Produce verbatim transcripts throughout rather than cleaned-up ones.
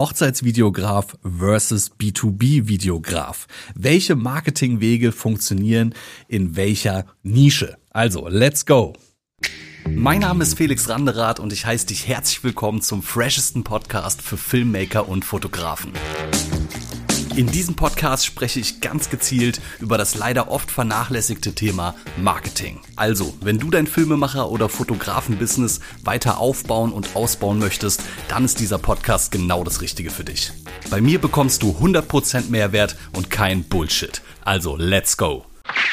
Hochzeitsvideograf versus B zwei B-Videograf. Welche Marketingwege funktionieren in welcher Nische? Also, let's go! Mein Name ist Felix Randerath und ich heiße dich herzlich willkommen zum freshesten Podcast für Filmmaker und Fotografen. In diesem Podcast spreche ich ganz gezielt über das leider oft vernachlässigte Thema Marketing. Also, wenn du dein Filmemacher- oder Fotografen-Business weiter aufbauen und ausbauen möchtest, dann ist dieser Podcast genau das Richtige für dich. Bei mir bekommst du hundert Prozent Mehrwert und kein Bullshit. Also, let's go!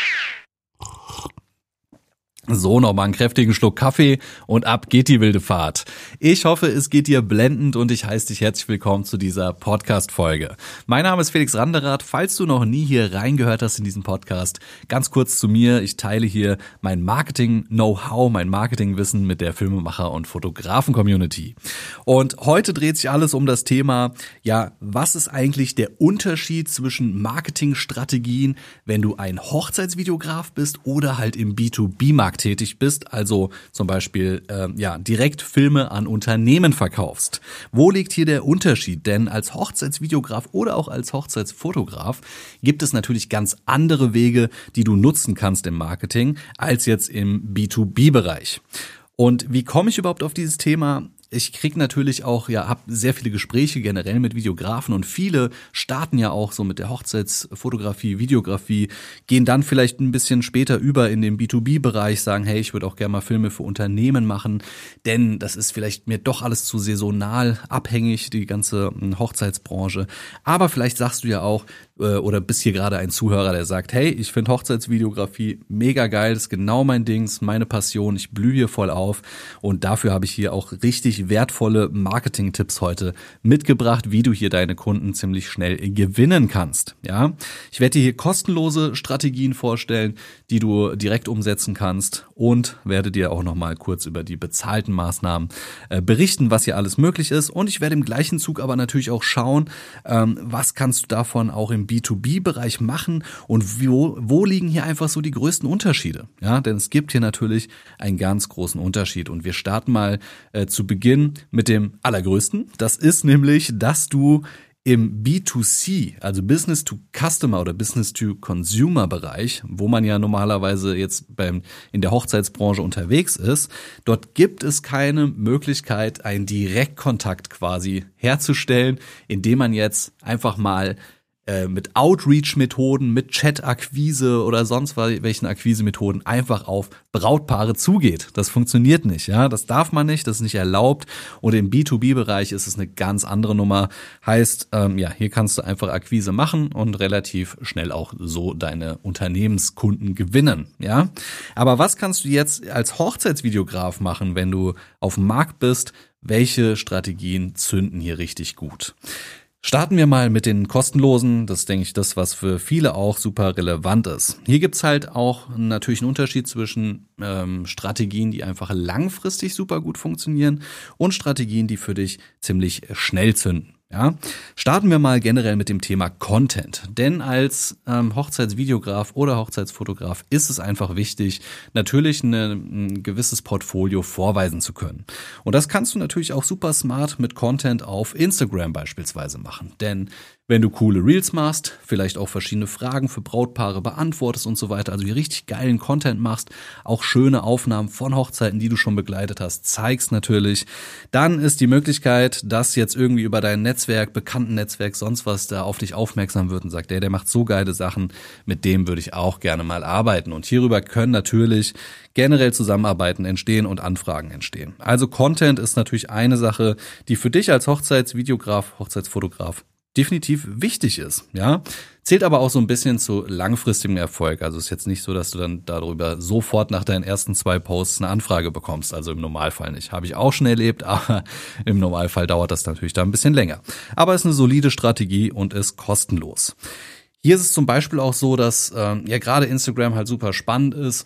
So, nochmal einen kräftigen Schluck Kaffee und ab geht die wilde Fahrt. Ich hoffe, es geht dir blendend und ich heiße dich herzlich willkommen zu dieser Podcast-Folge. Mein Name ist Felix Randerath. Falls du noch nie hier reingehört hast in diesen Podcast, ganz kurz zu mir. Ich teile hier mein Marketing-Know-how, mein Marketingwissen mit der Filmemacher- und Fotografen-Community. Und heute dreht sich alles um das Thema, ja, was ist eigentlich der Unterschied zwischen Marketingstrategien, wenn du ein Hochzeitsvideograf bist oder halt im B zwei B-Markt tätig bist, also zum Beispiel äh, ja direkt Filme an Unternehmen verkaufst. Wo liegt hier der Unterschied? Denn als Hochzeitsvideograf oder auch als Hochzeitsfotograf gibt es natürlich ganz andere Wege, die du nutzen kannst im Marketing, als jetzt im B zwei B-Bereich. Und wie komme ich überhaupt auf dieses Thema? Ich krieg natürlich auch, ja, hab sehr viele Gespräche generell mit Videografen und viele starten ja auch so mit der Hochzeitsfotografie, Videografie, gehen dann vielleicht ein bisschen später über in den B zwei B-Bereich, sagen, hey, ich würde auch gerne mal Filme für Unternehmen machen, denn das ist vielleicht mir doch alles zu saisonal abhängig, die ganze Hochzeitsbranche. Aber vielleicht sagst du ja auch, oder bist hier gerade ein Zuhörer, der sagt, hey, ich finde Hochzeitsvideografie mega geil, das ist genau mein Ding, das ist meine Passion, ich blühe hier voll auf und dafür habe ich hier auch richtig wertvolle Marketing-Tipps heute mitgebracht, wie du hier deine Kunden ziemlich schnell gewinnen kannst. Ja, ich werde dir hier kostenlose Strategien vorstellen, die du direkt umsetzen kannst und werde dir auch nochmal kurz über die bezahlten Maßnahmen äh, berichten, was hier alles möglich ist und ich werde im gleichen Zug aber natürlich auch schauen, ähm, was kannst du davon auch im B zwei B-Bereich machen und wo, wo liegen hier einfach so die größten Unterschiede? Ja, denn es gibt hier natürlich einen ganz großen Unterschied und wir starten mal äh, zu Beginn mit dem allergrößten. Das ist nämlich, dass du im B zwei C, also Business to Customer oder Business to Consumer Bereich, wo man ja normalerweise jetzt beim, in der Hochzeitsbranche unterwegs ist, dort gibt es keine Möglichkeit, einen Direktkontakt quasi herzustellen, indem man jetzt einfach mal mit Outreach-Methoden, mit Chat-Akquise oder sonst welchen Akquise-Methoden einfach auf Brautpaare zugeht. Das funktioniert nicht, ja, das darf man nicht, das ist nicht erlaubt und im B zwei B-Bereich ist es eine ganz andere Nummer. Heißt, ähm, ja, hier kannst du einfach Akquise machen und relativ schnell auch so deine Unternehmenskunden gewinnen, ja. Aber was kannst du jetzt als Hochzeitsvideograf machen, wenn du auf dem Markt bist? Welche Strategien zünden hier richtig gut? Starten wir mal mit den kostenlosen, das ist, denke ich, das, was für viele auch super relevant ist. Hier gibt's halt auch natürlich einen Unterschied zwischen ähm, Strategien, die einfach langfristig super gut funktionieren und Strategien, die für dich ziemlich schnell zünden. Ja, starten wir mal generell mit dem Thema Content, denn als ähm, Hochzeitsvideograf oder Hochzeitsfotograf ist es einfach wichtig, natürlich eine, ein gewisses Portfolio vorweisen zu können. Und das kannst du natürlich auch super smart mit Content auf Instagram beispielsweise machen, denn wenn du coole Reels machst, vielleicht auch verschiedene Fragen für Brautpaare beantwortest und so weiter, also hier richtig geilen Content machst, auch schöne Aufnahmen von Hochzeiten, die du schon begleitet hast, zeigst natürlich, dann ist die Möglichkeit, dass jetzt irgendwie über dein Netzwerk, bekannten Netzwerk, sonst was da auf dich aufmerksam wird und sagt, der, der macht so geile Sachen, mit dem würde ich auch gerne mal arbeiten. Und hierüber können natürlich generell Zusammenarbeiten entstehen und Anfragen entstehen. Also Content ist natürlich eine Sache, die für dich als Hochzeitsvideograf, Hochzeitsfotograf definitiv wichtig ist, ja. Zählt aber auch so ein bisschen zu langfristigem Erfolg. Also ist jetzt nicht so, dass du dann darüber sofort nach deinen ersten zwei Posts eine Anfrage bekommst. Also im Normalfall nicht. Habe ich auch schon erlebt, aber im Normalfall dauert das natürlich da ein bisschen länger. Aber ist eine solide Strategie und ist kostenlos. Hier ist es zum Beispiel auch so, dass äh, ja gerade Instagram halt super spannend ist.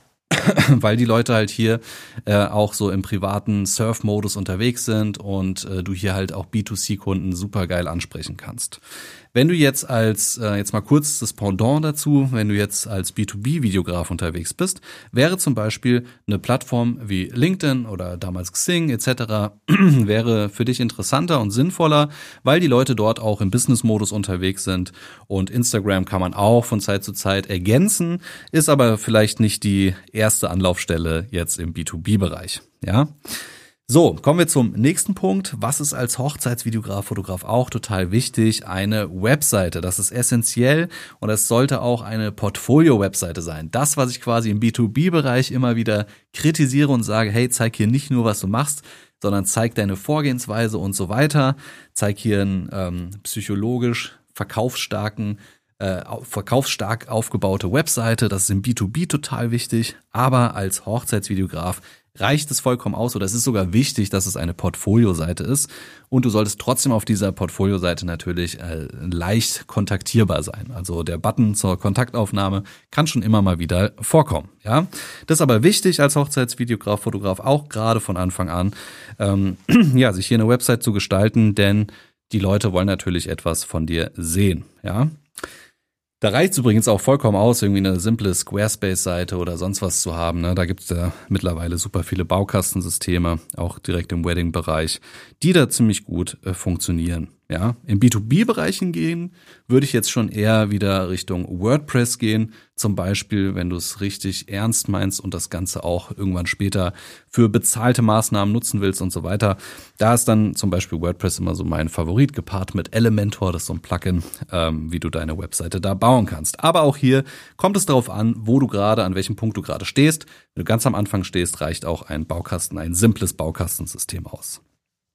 weil die Leute halt hier äh, auch so im privaten Surf-Modus unterwegs sind und äh, du hier halt auch B zwei C-Kunden super geil ansprechen kannst. Wenn du jetzt als, äh, jetzt mal kurz das Pendant dazu, wenn du jetzt als B zwei B-Videograf unterwegs bist, wäre zum Beispiel eine Plattform wie LinkedIn oder damals Xing et cetera wäre für dich interessanter und sinnvoller, weil die Leute dort auch im Business-Modus unterwegs sind, und Instagram kann man auch von Zeit zu Zeit ergänzen, ist aber vielleicht nicht die erste Anlaufstelle jetzt im B zwei B-Bereich, ja. So, kommen wir zum nächsten Punkt. Was ist als Hochzeitsvideograf, Fotograf auch total wichtig? Eine Webseite. Das ist essentiell, und es sollte auch eine Portfolio-Webseite sein. Das, was ich quasi im B zwei B-Bereich immer wieder kritisiere und sage, hey, zeig hier nicht nur, was du machst, sondern zeig deine Vorgehensweise und so weiter. Zeig hier einen ähm, psychologisch verkaufsstarken äh, verkaufsstark aufgebaute Webseite. Das ist im B zwei B total wichtig, aber als Hochzeitsvideograf reicht es vollkommen aus, oder es ist sogar wichtig, dass es eine Portfolio-Seite ist, und du solltest trotzdem auf dieser Portfolio-Seite natürlich äh, leicht kontaktierbar sein. Also der Button zur Kontaktaufnahme kann schon immer mal wieder vorkommen. Ja, das ist aber wichtig als Hochzeitsvideograf, Fotograf auch gerade von Anfang an, ähm, ja, sich hier eine Website zu gestalten, denn die Leute wollen natürlich etwas von dir sehen. Ja. Da reicht es übrigens auch vollkommen aus, irgendwie eine simple Squarespace-Seite oder sonst was zu haben. Ne? Da gibt es ja mittlerweile super viele Baukastensysteme, auch direkt im Wedding-Bereich, die da ziemlich gut äh, funktionieren. Ja, im B zwei B-Bereich hingehen würde ich jetzt schon eher wieder Richtung WordPress gehen. Zum Beispiel, wenn du es richtig ernst meinst und das Ganze auch irgendwann später für bezahlte Maßnahmen nutzen willst und so weiter. Da ist dann zum Beispiel WordPress immer so mein Favorit, gepaart mit Elementor, das ist so ein Plugin, ähm, wie du deine Webseite da bauen kannst. Aber auch hier kommt es darauf an, wo du gerade, an welchem Punkt du gerade stehst. Wenn du ganz am Anfang stehst, reicht auch ein Baukasten, ein simples Baukastensystem aus.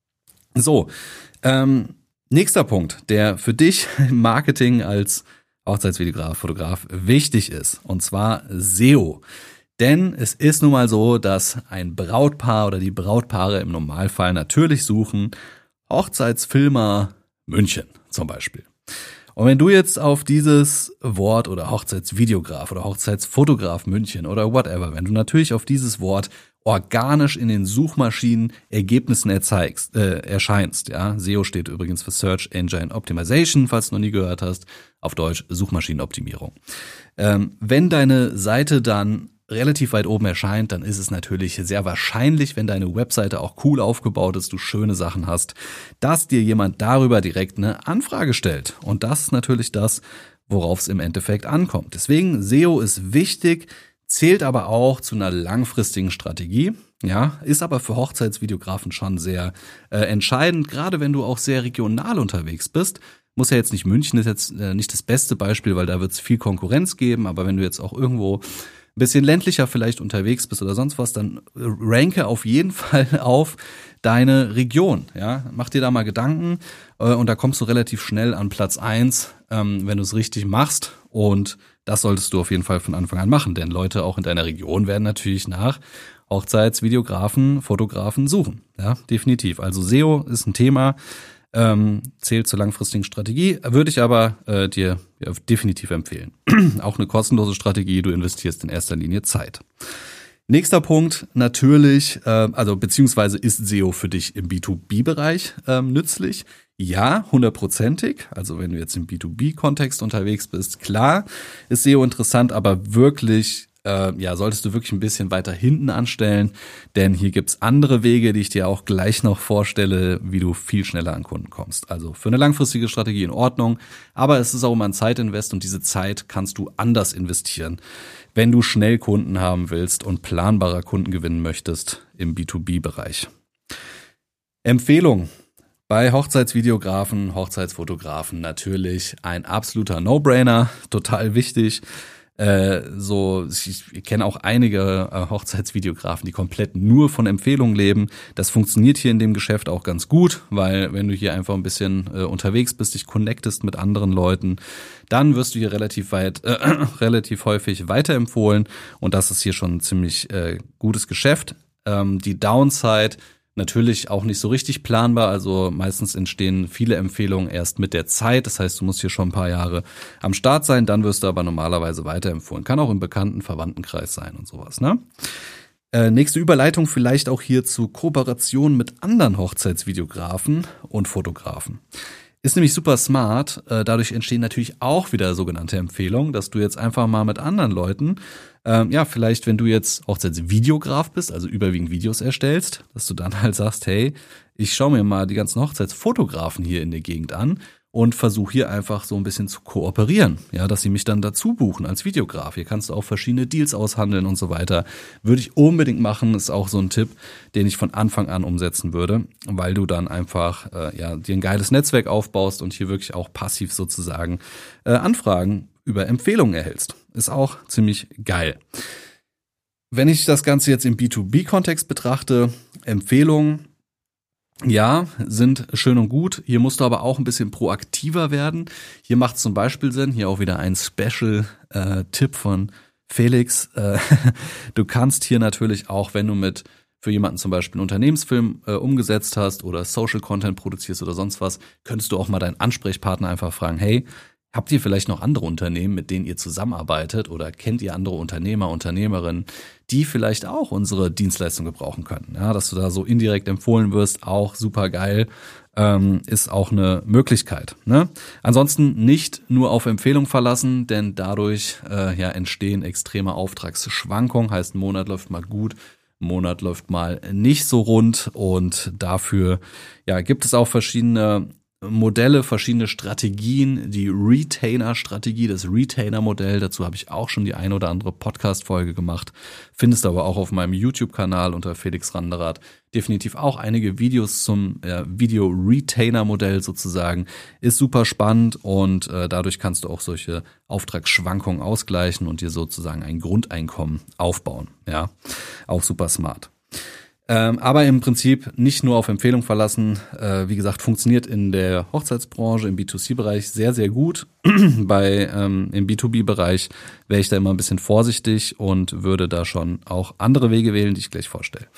So, ähm, nächster Punkt, der für dich im Marketing als Hochzeitsvideograf, Fotograf wichtig ist, und zwar S E O. Denn es ist nun mal so, dass ein Brautpaar oder die Brautpaare im Normalfall natürlich suchen Hochzeitsfilmer München zum Beispiel. Und wenn du jetzt auf dieses Wort oder Hochzeitsvideograf oder Hochzeitsfotograf München oder whatever, wenn du natürlich auf dieses Wort organisch in den Suchmaschinen Ergebnissen erzeigst, äh, erscheinst, ja. S E O steht übrigens für Search Engine Optimization, falls du noch nie gehört hast, auf Deutsch Suchmaschinenoptimierung. Ähm, wenn deine Seite dann relativ weit oben erscheint, dann ist es natürlich sehr wahrscheinlich, wenn deine Webseite auch cool aufgebaut ist, du schöne Sachen hast, dass dir jemand darüber direkt eine Anfrage stellt. Und das ist natürlich das, worauf es im Endeffekt ankommt. Deswegen S E O ist wichtig, zählt aber auch zu einer langfristigen Strategie, ja, ist aber für Hochzeitsvideografen schon sehr äh, entscheidend, gerade wenn du auch sehr regional unterwegs bist. Muss ja jetzt nicht München, ist jetzt äh, nicht das beste Beispiel, weil da wird es viel Konkurrenz geben, aber wenn du jetzt auch irgendwo ein bisschen ländlicher vielleicht unterwegs bist oder sonst was, dann ranke auf jeden Fall auf deine Region, ja, mach dir da mal Gedanken äh, und da kommst du relativ schnell an Platz eins, ähm, wenn du es richtig machst, und das solltest du auf jeden Fall von Anfang an machen, denn Leute auch in deiner Region werden natürlich nach Hochzeitsvideografen, Fotografen suchen, ja, definitiv. Also S E O ist ein Thema, ähm, zählt zur langfristigen Strategie, würde ich aber äh, dir ja, definitiv empfehlen. Auch eine kostenlose Strategie, du investierst in erster Linie Zeit. Nächster Punkt, natürlich, äh, also beziehungsweise ist S E O für dich im B zwei B-Bereich ähm, nützlich? Ja, hundertprozentig. Also wenn du jetzt im B zwei B-Kontext unterwegs bist, klar, ist S E O interessant, aber wirklich, äh, ja, solltest du wirklich ein bisschen weiter hinten anstellen, denn hier gibt's andere Wege, die ich dir auch gleich noch vorstelle, wie du viel schneller an Kunden kommst. Also für eine langfristige Strategie in Ordnung, aber es ist auch immer ein Zeitinvest, und diese Zeit kannst du anders investieren, wenn du schnell Kunden haben willst und planbarer Kunden gewinnen möchtest im B zwei B-Bereich. Empfehlung: Bei Hochzeitsvideografen, Hochzeitsfotografen natürlich ein absoluter No-Brainer, total wichtig. Äh, so, ich, ich kenne auch einige äh, Hochzeitsvideografen, die komplett nur von Empfehlungen leben. Das funktioniert hier in dem Geschäft auch ganz gut, weil wenn du hier einfach ein bisschen äh, unterwegs bist, dich connectest mit anderen Leuten, dann wirst du hier relativ weit, äh, relativ häufig weiterempfohlen, und das ist hier schon ein ziemlich äh, gutes Geschäft. Ähm, die Downside Natürlich auch nicht so richtig planbar, also meistens entstehen viele Empfehlungen erst mit der Zeit. Das heißt, du musst hier schon ein paar Jahre am Start sein, dann wirst du aber normalerweise weiterempfohlen. Kann auch im bekannten Verwandtenkreis sein und sowas, ne? Äh, nächste Überleitung vielleicht auch hier zu Kooperation mit anderen Hochzeitsvideografen und Fotografen. Ist nämlich super smart. Äh, dadurch entstehen natürlich auch wieder sogenannte Empfehlungen, dass du jetzt einfach mal mit anderen Leuten, ähm, ja, vielleicht wenn du jetzt Hochzeitsvideograf bist, also überwiegend Videos erstellst, dass du dann halt sagst, hey, ich schaue mir mal die ganzen Hochzeitsfotografen hier in der Gegend an und versuche hier einfach so ein bisschen zu kooperieren, ja, dass sie mich dann dazu buchen als Videograf. Hier kannst du auch verschiedene Deals aushandeln und so weiter. Würde ich unbedingt machen, ist auch so ein Tipp, den ich von Anfang an umsetzen würde, weil du dann einfach äh, ja dir ein geiles Netzwerk aufbaust und hier wirklich auch passiv sozusagen äh, Anfragen über Empfehlungen erhältst. Ist auch ziemlich geil. Wenn ich das Ganze jetzt im B zwei B-Kontext betrachte, Empfehlungen, ja, sind schön und gut. Hier musst du aber auch ein bisschen proaktiver werden. Hier macht es zum Beispiel Sinn, hier auch wieder ein Special-Tipp äh, von Felix. Äh, du kannst hier natürlich auch, wenn du mit für jemanden zum Beispiel einen Unternehmensfilm äh, umgesetzt hast oder Social Content produzierst oder sonst was, könntest du auch mal deinen Ansprechpartner einfach fragen, hey, habt ihr vielleicht noch andere Unternehmen, mit denen ihr zusammenarbeitet oder kennt ihr andere Unternehmer, Unternehmerinnen, die vielleicht auch unsere Dienstleistung gebrauchen können? Ja, dass du da so indirekt empfohlen wirst, auch super geil, ähm, ist auch eine Möglichkeit. Ne? Ansonsten nicht nur auf Empfehlung verlassen, denn dadurch äh, ja entstehen extreme Auftragsschwankungen, heißt ein Monat läuft mal gut, ein Monat läuft mal nicht so rund und dafür ja gibt es auch verschiedene Modelle, verschiedene Strategien, die Retainer-Strategie, das Retainer-Modell, dazu habe ich auch schon die ein oder andere Podcast-Folge gemacht, findest aber auch auf meinem YouTube-Kanal unter Felix Randerath definitiv auch einige Videos zum ja, Video-Retainer-Modell sozusagen, ist super spannend und äh, dadurch kannst du auch solche Auftragsschwankungen ausgleichen und dir sozusagen ein Grundeinkommen aufbauen, ja, auch super smart. Ähm, aber im Prinzip nicht nur auf Empfehlung verlassen. Äh, wie gesagt, funktioniert in der Hochzeitsbranche, im B zwei C-Bereich sehr, sehr gut. Bei ähm, im B zwei B-Bereich wäre ich da immer ein bisschen vorsichtig und würde da schon auch andere Wege wählen, die ich gleich vorstelle.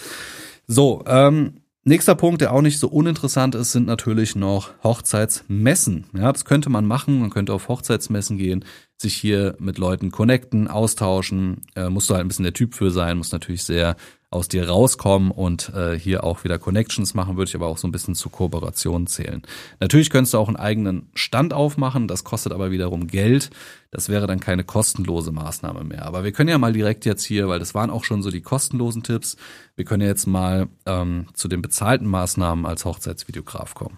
So, ähm, nächster Punkt, der auch nicht so uninteressant ist, sind natürlich noch Hochzeitsmessen. Ja, das könnte man machen. Man könnte auf Hochzeitsmessen gehen, sich hier mit Leuten connecten, austauschen. Äh, musst du halt ein bisschen der Typ für sein, muss natürlich sehr aus dir rauskommen und äh, hier auch wieder Connections machen, würde ich aber auch so ein bisschen zu Kooperation zählen. Natürlich könntest du auch einen eigenen Stand aufmachen, das kostet aber wiederum Geld. Das wäre dann keine kostenlose Maßnahme mehr. Aber wir können ja mal direkt jetzt hier, weil das waren auch schon so die kostenlosen Tipps, wir können ja jetzt mal ähm, zu den bezahlten Maßnahmen als Hochzeitsvideograf kommen.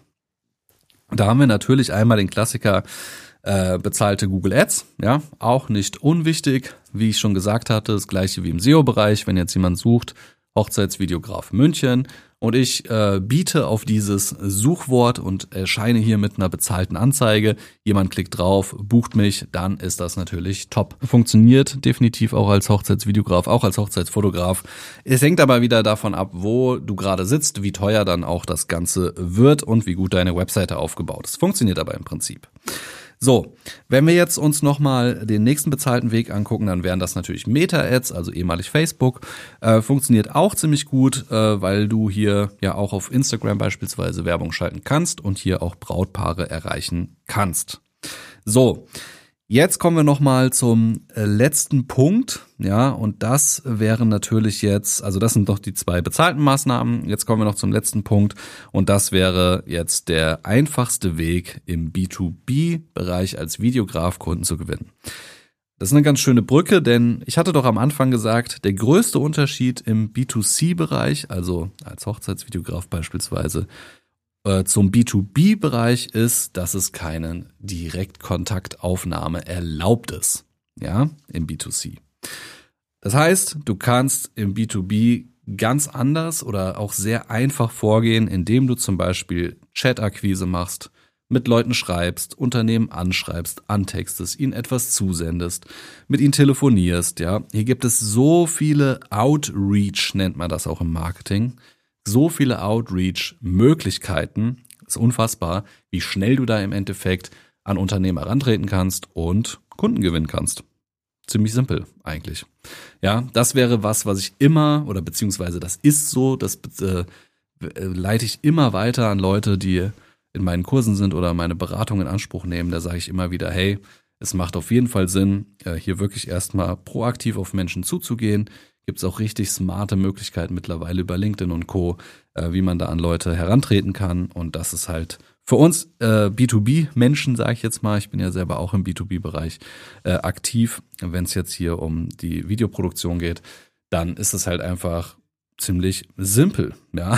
Da haben wir natürlich einmal den Klassiker, Äh, bezahlte Google Ads, ja, auch nicht unwichtig, wie ich schon gesagt hatte, das gleiche wie im S E O-Bereich, wenn jetzt jemand sucht, Hochzeitsvideograf München und ich äh, biete auf dieses Suchwort und erscheine hier mit einer bezahlten Anzeige, jemand klickt drauf, bucht mich, dann ist das natürlich top. Funktioniert definitiv auch als Hochzeitsvideograf, auch als Hochzeitsfotograf. Es hängt aber wieder davon ab, wo du gerade sitzt, wie teuer dann auch das Ganze wird und wie gut deine Webseite aufgebaut ist. Funktioniert aber im Prinzip. So, wenn wir jetzt uns nochmal den nächsten bezahlten Weg angucken, dann wären das natürlich Meta-Ads, also ehemalig Facebook. Äh, funktioniert auch ziemlich gut, äh, weil du hier ja auch auf Instagram beispielsweise Werbung schalten kannst und hier auch Brautpaare erreichen kannst. So, jetzt kommen wir nochmal zum äh, letzten Punkt, ja, und das wären natürlich jetzt, also das sind doch die zwei bezahlten Maßnahmen, jetzt kommen wir noch zum letzten Punkt und das wäre jetzt der einfachste Weg im B zwei B-Bereich als Videograf Kunden zu gewinnen. Das ist eine ganz schöne Brücke, denn ich hatte doch am Anfang gesagt, der größte Unterschied im B zwei C-Bereich, also als Hochzeitsvideograf beispielsweise, zum B zwei B-Bereich ist, dass es keine Direktkontaktaufnahme erlaubt ist, ja, im B zwei C. Das heißt, du kannst im B zwei B ganz anders oder auch sehr einfach vorgehen, indem du zum Beispiel Chat-Akquise machst, mit Leuten schreibst, Unternehmen anschreibst, antextest, ihnen etwas zusendest, mit ihnen telefonierst, ja. Hier gibt es so viele Outreach, nennt man das auch im Marketing, so viele Outreach-Möglichkeiten, ist unfassbar, wie schnell du da im Endeffekt an Unternehmen herantreten kannst und Kunden gewinnen kannst. Ziemlich simpel eigentlich. Ja, das wäre was, was ich immer, oder beziehungsweise das ist so, das äh, leite ich immer weiter an Leute, die in meinen Kursen sind oder meine Beratung in Anspruch nehmen. Da sage ich immer wieder, hey, es macht auf jeden Fall Sinn, hier wirklich erstmal proaktiv auf Menschen zuzugehen. Gibt es auch richtig smarte Möglichkeiten mittlerweile über LinkedIn und Co., wie man da an Leute herantreten kann. Und das ist halt für uns äh, B zwei B-Menschen, sage ich jetzt mal, ich bin ja selber auch im B zwei B-Bereich äh, aktiv, wenn es jetzt hier um die Videoproduktion geht, dann ist es halt einfach ziemlich simpel. Ja,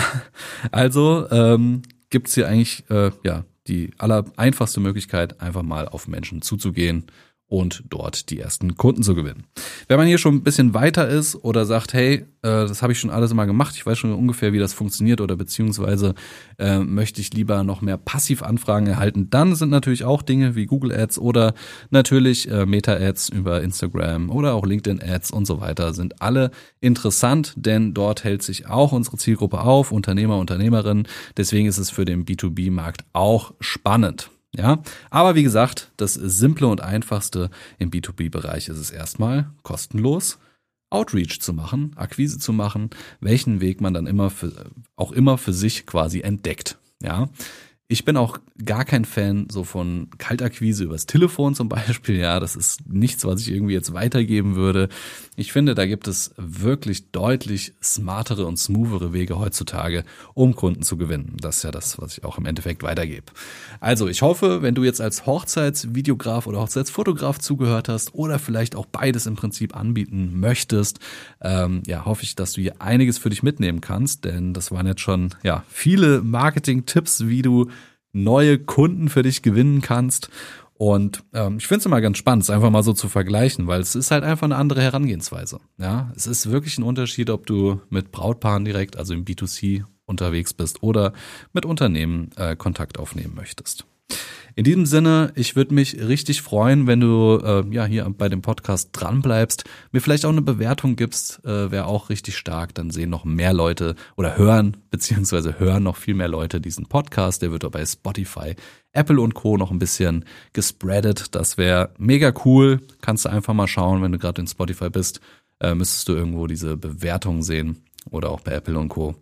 also ähm, gibt es hier eigentlich äh, ja die aller einfachste Möglichkeit, einfach mal auf Menschen zuzugehen und dort die ersten Kunden zu gewinnen. Wenn man hier schon ein bisschen weiter ist oder sagt, hey, äh, das habe ich schon alles mal gemacht, ich weiß schon ungefähr, wie das funktioniert oder beziehungsweise äh, möchte ich lieber noch mehr Passivanfragen erhalten, dann sind natürlich auch Dinge wie Google Ads oder natürlich äh, Meta-Ads über Instagram oder auch LinkedIn-Ads und so weiter sind alle interessant, denn dort hält sich auch unsere Zielgruppe auf, Unternehmer, Unternehmerinnen, deswegen ist es für den B zwei B-Markt auch spannend. Ja, aber wie gesagt, das Simple und Einfachste im B zwei B-Bereich ist es erstmal kostenlos, Outreach zu machen, Akquise zu machen, welchen Weg man dann immer für, auch immer für sich quasi entdeckt. Ja, ich bin auch gar kein Fan so von Kaltakquise übers Telefon zum Beispiel. Ja, das ist nichts, was ich irgendwie jetzt weitergeben würde. Ich finde, da gibt es wirklich deutlich smartere und smoothere Wege heutzutage, um Kunden zu gewinnen. Das ist ja das, was ich auch im Endeffekt weitergebe. Also ich hoffe, wenn du jetzt als Hochzeitsvideograf oder Hochzeitsfotograf zugehört hast oder vielleicht auch beides im Prinzip anbieten möchtest, ähm, ja, hoffe ich, dass du hier einiges für dich mitnehmen kannst, denn das waren jetzt schon ja viele Marketing-Tipps, wie du neue Kunden für dich gewinnen kannst. Und ähm, ich finde es immer ganz spannend, es einfach mal so zu vergleichen, weil es ist halt einfach eine andere Herangehensweise. Ja, es ist wirklich ein Unterschied, ob du mit Brautpaaren direkt, also im B zwei C unterwegs bist oder mit Unternehmen äh, Kontakt aufnehmen möchtest. In diesem Sinne, ich würde mich richtig freuen, wenn du äh, ja hier bei dem Podcast dranbleibst, mir vielleicht auch eine Bewertung gibst, äh, wäre auch richtig stark, dann sehen noch mehr Leute oder hören, beziehungsweise hören noch viel mehr Leute diesen Podcast, der wird bei Spotify, Apple und Co. noch ein bisschen gespreadet, das wäre mega cool, kannst du einfach mal schauen, wenn du gerade in Spotify bist, äh, müsstest du irgendwo diese Bewertung sehen oder auch bei Apple und Co.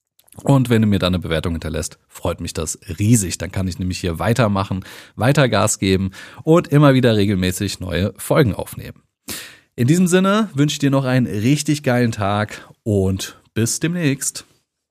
Und wenn du mir dann eine Bewertung hinterlässt, freut mich das riesig. Dann kann ich nämlich hier weitermachen, weiter Gas geben und immer wieder regelmäßig neue Folgen aufnehmen. In diesem Sinne wünsche ich dir noch einen richtig geilen Tag und bis demnächst.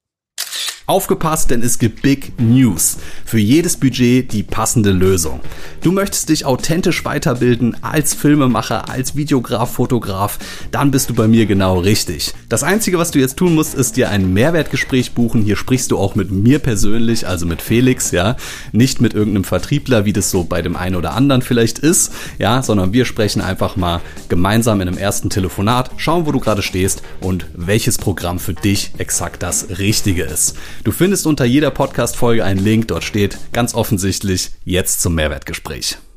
Aufgepasst, denn es gibt Big News. Für jedes Budget die passende Lösung. Du möchtest dich authentisch weiterbilden als Filmemacher, als Videograf, Fotograf, dann bist du bei mir genau richtig. Das Einzige, was du jetzt tun musst, ist dir ein Mehrwertgespräch buchen. Hier sprichst du auch mit mir persönlich, also mit Felix, ja, nicht mit irgendeinem Vertriebler, wie das so bei dem einen oder anderen vielleicht ist, ja, sondern wir sprechen einfach mal gemeinsam in einem ersten Telefonat, schauen, wo du gerade stehst und welches Programm für dich exakt das Richtige ist. Du findest unter jeder Podcast-Folge einen Link, dort steht ganz offensichtlich jetzt zum Mehrwertgespräch.